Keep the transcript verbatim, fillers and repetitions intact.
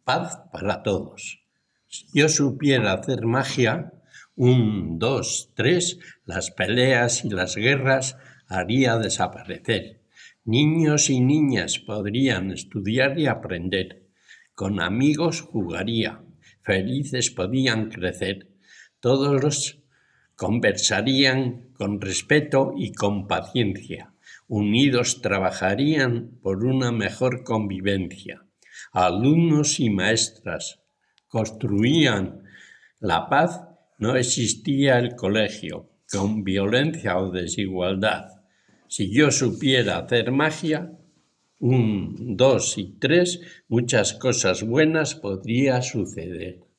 Paz para todos. Si yo supiera hacer magia, un, dos, tres, las peleas y las guerras haría desaparecer. Niños y niñas podrían estudiar y aprender. Con amigos jugaría. Felices podían crecer. Todos los conversarían con respeto y con paciencia. Unidos trabajarían por una mejor convivencia. Alumnos y maestras construían la paz, no existía el colegio con violencia o desigualdad. Si yo supiera hacer magia, un, dos y tres, muchas cosas buenas podría suceder.